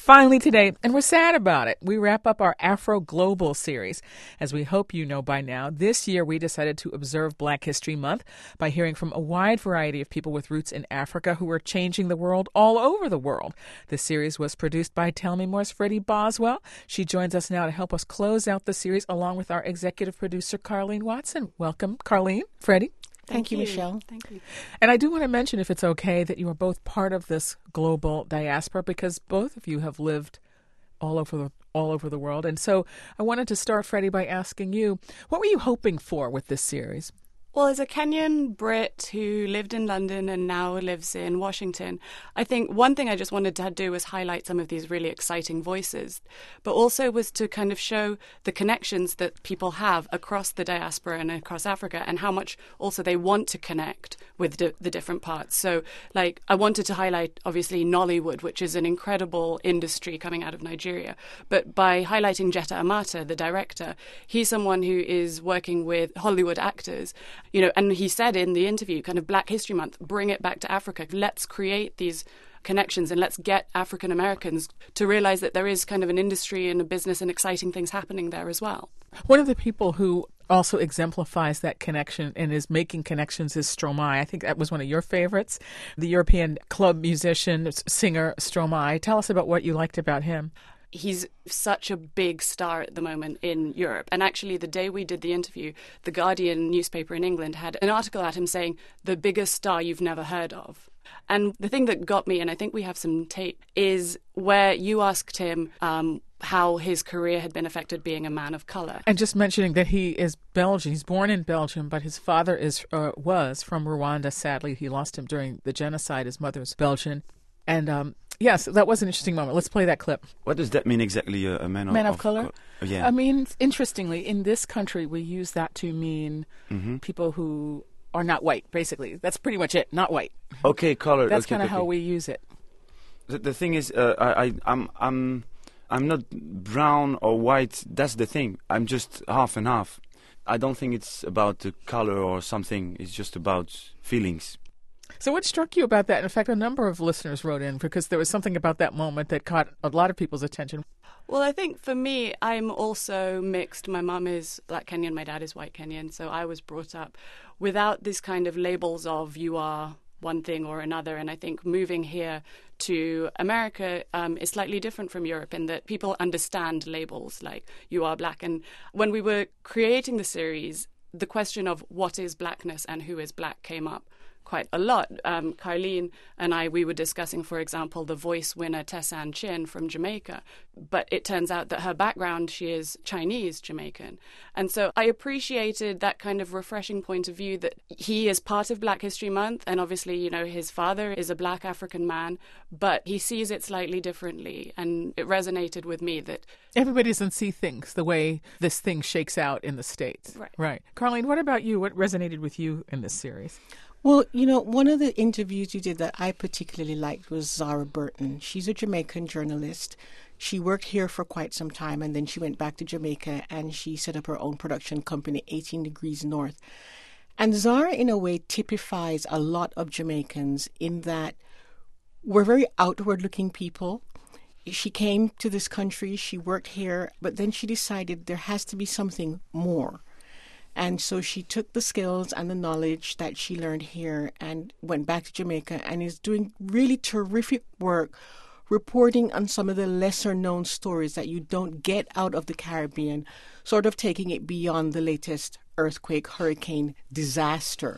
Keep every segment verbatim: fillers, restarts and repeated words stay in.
Finally today, and we're sad about it, we wrap up our Afro Global series. As we hope you know by now, this year we decided to observe Black History Month by hearing from a wide variety of people with roots in Africa who are changing the world all over the world. The series was produced by Tell Me More's Freddie Boswell. She joins us now to help us close out the series along with our executive producer, Carlene Watson. Welcome, Carlene, Freddie. Thank, Thank you, you, Michelle. Thank you. And I do want to mention, if it's okay, that you are both part of this global diaspora because both of you have lived all over the, all over the world. And so I wanted to start, Freddie, by asking you, what were you hoping for with this series? Well, as a Kenyan Brit who lived in London and now lives in Washington, I think one thing I just wanted to do was highlight some of these really exciting voices, but also was to kind of show the connections that people have across the diaspora and across Africa and how much also they want to connect with di- the different parts. So, like, I wanted to highlight, obviously, Nollywood, which is an incredible industry coming out of Nigeria. But by highlighting Jetta Amata, the director, he's someone who is working with Hollywood actors. You know, and he said in the interview, kind of Black History Month, bring it back to Africa. Let's create these connections and let's get African Americans to realize that there is kind of an industry and a business and exciting things happening there as well. One of the people who also exemplifies that connection and is making connections is Stromae. I think that was one of your favorites, the European club musician, singer Stromae. Tell us about what you liked about him. He's such a big star at the moment in Europe. And actually, the day we did the interview, the Guardian newspaper in England had an article at him saying, the biggest star you've never heard of. And the thing that got me, and I think we have some tape, is where you asked him um, how his career had been affected being a man of colour. And just mentioning that he is Belgian. He's born in Belgium, but his father is uh, was from Rwanda. Sadly, he lost him during the genocide. His mother's Belgian. And um, yes, that was an interesting moment. Let's play that clip. What does that mean exactly, uh, a man, man of, of color? Co- yeah. I mean, interestingly, in this country, we use that to mean mm-hmm. people who are not white, basically. That's pretty much it, not white. Okay, color. That's okay, kind of okay. how we use it. The, the thing is, uh, I, I, I'm, I'm, I'm not brown or white. That's the thing. I'm just half and half. I don't think it's about the color or something. It's just about feelings. So what struck you about that? In fact, a number of listeners wrote in because there was something about that moment that caught a lot of people's attention. Well, I think for me, I'm also mixed. My mum is Black Kenyan, my dad is white Kenyan, so I was brought up without this kind of labels of you are one thing or another. And I think moving here to America um, is slightly different from Europe in that people understand labels like you are Black. And when we were creating the series, the question of what is Blackness and who is Black came up quite a lot. Um, Carlene and I, we were discussing, for example, the voice winner Tessanne Chin from Jamaica. But it turns out that her background, she is Chinese Jamaican. And so I appreciated that kind of refreshing point of view that he is part of Black History Month. And obviously, you know, his father is a Black African man, but he sees it slightly differently. And it resonated with me that everybody doesn't see things the way this thing shakes out in the States. Right. Right. Carlene, what about you? What resonated with you in this series? Well, you know, one of the interviews you did that I particularly liked was Zara Burton. She's a Jamaican journalist. She worked here for quite some time, and then she went back to Jamaica, and she set up her own production company, eighteen Degrees North. And Zara, in a way, typifies a lot of Jamaicans in that we're very outward-looking people. She came to this country, she worked here, but then she decided there has to be something more. And so she took the skills and the knowledge that she learned here and went back to Jamaica and is doing really terrific work reporting on some of the lesser known stories that you don't get out of the Caribbean, sort of taking it beyond the latest earthquake, hurricane disaster.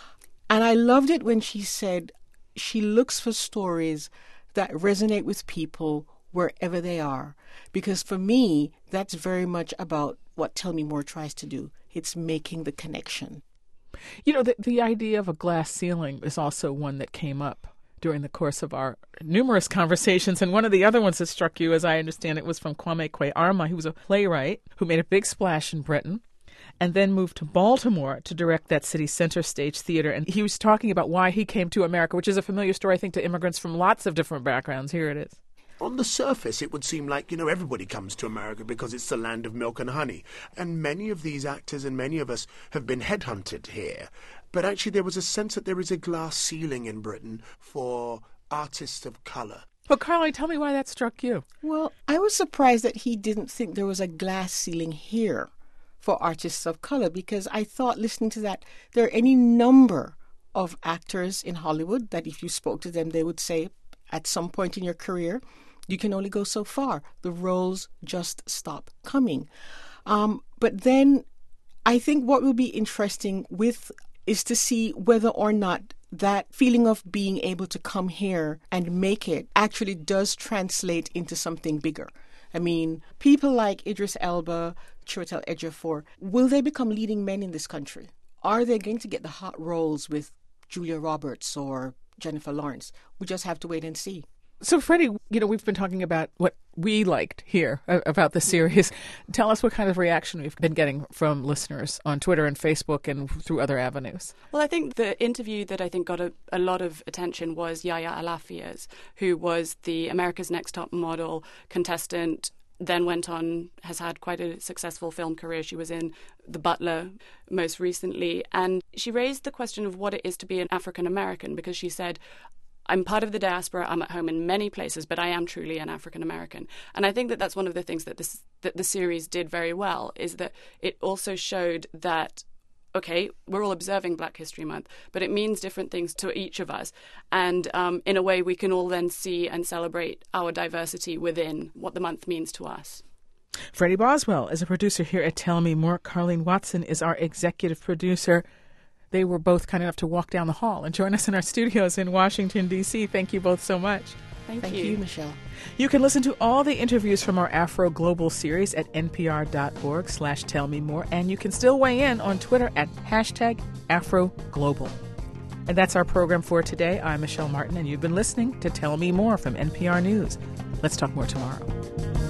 And I loved it when she said she looks for stories that resonate with people wherever they are. Because for me, that's very much about what Tell Me More tries to do. It's making the connection. You know, the, the idea of a glass ceiling is also one that came up during the course of our numerous conversations. And one of the other ones that struck you, as I understand it, was from Kwame Kwei-Armah, who was a playwright who made a big splash in Britain and then moved to Baltimore to direct that city's Center Stage Theater. And he was talking about why he came to America, which is a familiar story, I think, to immigrants from lots of different backgrounds. Here it is. On the surface, it would seem like, you know, everybody comes to America because it's the land of milk and honey. And many of these actors and many of us have been headhunted here. But actually there was a sense that there is a glass ceiling in Britain for artists of colour. But Carly, tell me why that struck you. Well, I was surprised that he didn't think there was a glass ceiling here for artists of color, because I thought, listening to that, there are any number of actors in Hollywood that if you spoke to them, they would say at some point in your career, you can only go so far. The roles just stop coming. Um, but then I think what will be interesting with is to see whether or not that feeling of being able to come here and make it actually does translate into something bigger. I mean, people like Idris Elba, Chiwetel Ejiofor, will they become leading men in this country? Are they going to get the hot roles with Julia Roberts or Jennifer Lawrence? We just have to wait and see. So, Freddie, you know, we've been talking about what we liked here about the series. Tell us what kind of reaction we've been getting from listeners on Twitter and Facebook and through other avenues. Well, I think the interview that I think got a, a lot of attention was Yaya Alafia's, who was the America's Next Top Model contestant, then went on, has had quite a successful film career. She was in The Butler most recently. And she raised the question of what it is to be an African American, because she said, I'm part of the diaspora. I'm at home in many places, but I am truly an African American. And I think that that's one of the things that this that the series did very well, is that it also showed that, okay, we're all observing Black History Month, but it means different things to each of us. And um, in a way, we can all then see and celebrate our diversity within what the month means to us. Freddie Boswell is a producer here at Tell Me More. Carleen Watson is our executive producer. They were both kind enough to walk down the hall and join us in our studios in Washington, D C. Thank you both so much. Thank, Thank you. you, Michelle. You can listen to all the interviews from our Afro Global series at npr.org slash tell me more. And you can still weigh in on Twitter at hashtag Afro Global. And that's our program for today. I'm Michelle Martin, and you've been listening to Tell Me More from N P R News. Let's talk more tomorrow.